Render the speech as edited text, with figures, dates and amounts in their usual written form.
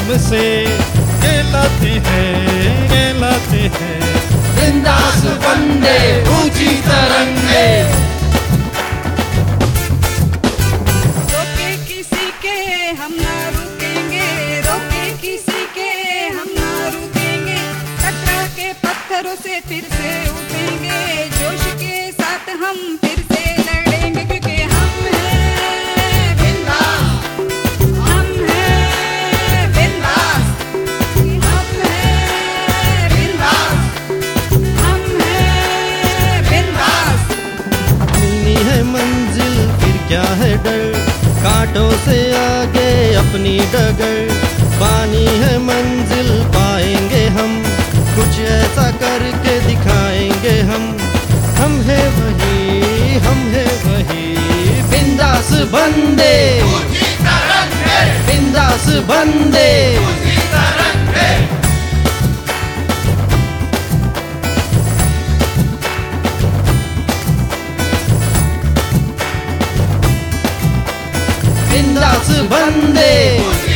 हमसे कहलाते हैं बिंदास बंदे ऊंची तरंगे। रोके किसी के हम ना रुकेंगे, रोके किसी के हम ना रुकेंगे, टकरा के पत्थरों से फिर से उठेंगे, जोश के साथ हम फिर से लड़ेंगे, क्योंकि हम हैं बिंदास, हम हैं बिंदास, हम हैं बिंदास, हम हैं बिंदास। अपनी है मंजिल फिर क्या है डर, कांटों से आगे अपनी डगर, पानी है मंजिल पाएंगे हम, कुछ ऐसा करके दिखाएंगे हम है वही, हम है वही बिंदास बंदे, बिंदास बंदे। बिंदास बंदे।